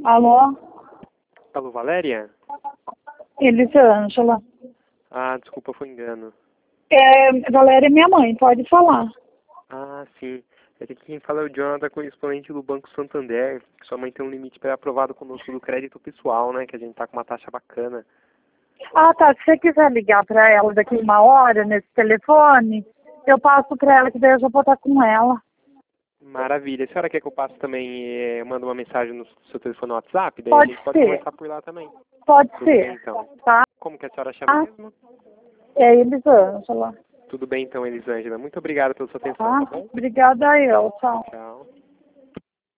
Alô? Alô, Valéria? Elisângela. Ah, desculpa, foi engano. Valéria é minha mãe, pode falar. Ah, sim. Aqui quem fala é o Jonathan, correspondente do Banco Santander. Sua mãe tem um limite pré-aprovado conosco do crédito pessoal, né? Que a gente tá com uma taxa bacana. Ah, tá. Se você quiser ligar pra ela daqui 1 hora nesse telefone, eu passo pra ela, que daí eu já vou estar com ela. Maravilha. A senhora quer que eu passe também, mando uma mensagem no seu telefone no WhatsApp? Daí a Pode gente pode ser. conversar por lá também. Pode Tudo bem, ser. então. Tá? Como que a senhora chama mesmo? É Elisângela. Tudo bem, então, Elisângela. Muito obrigado pela sua atenção, Tá? tá bom? Obrigada eu. Tchau. Tchau.